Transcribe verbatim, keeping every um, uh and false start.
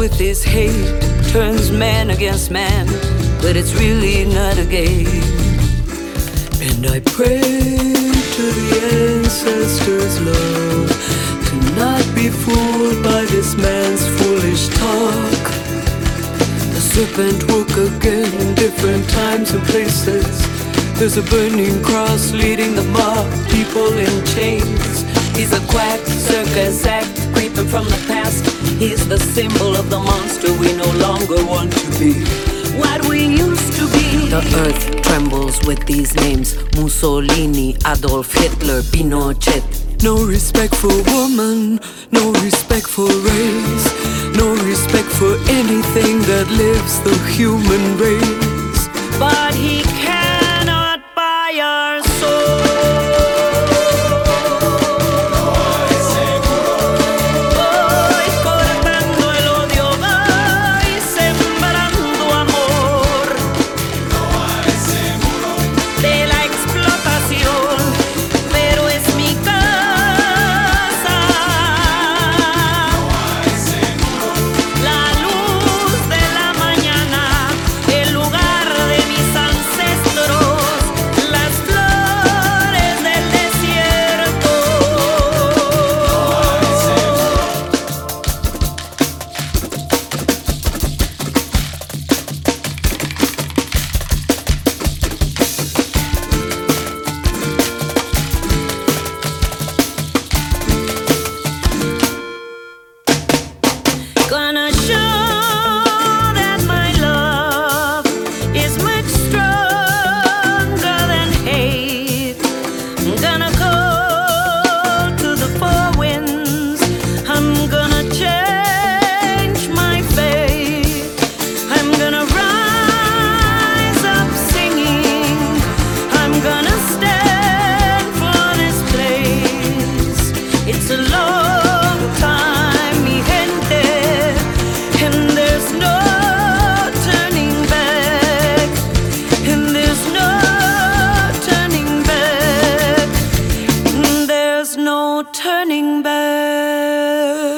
with his hate turns man against man, but it's really not a game. And I pray to the ancestors' love to not be fooled by this man's foolish talk. The serpent woke again in different times and places. There's a burning cross leading the mob, people in chains. He's a quack, circus act, creeping from the past. He's the symbol of the monster we no longer want to be, what we used to be. The earth trembles with these names: Mussolini, Adolf Hitler, Pinochet. No respect for woman, no respect for race, no respect for anything that lives, the human race. But he cannot buy our soul. Gonna show that my love is much stronger than hate. I'm gonna go to the four winds. I'm gonna change my fate. I'm gonna rise up singing. I'm gonna stand for this place. It's a long time, mi gente. And there's no turning back. And there's no turning back. And there's no turning back.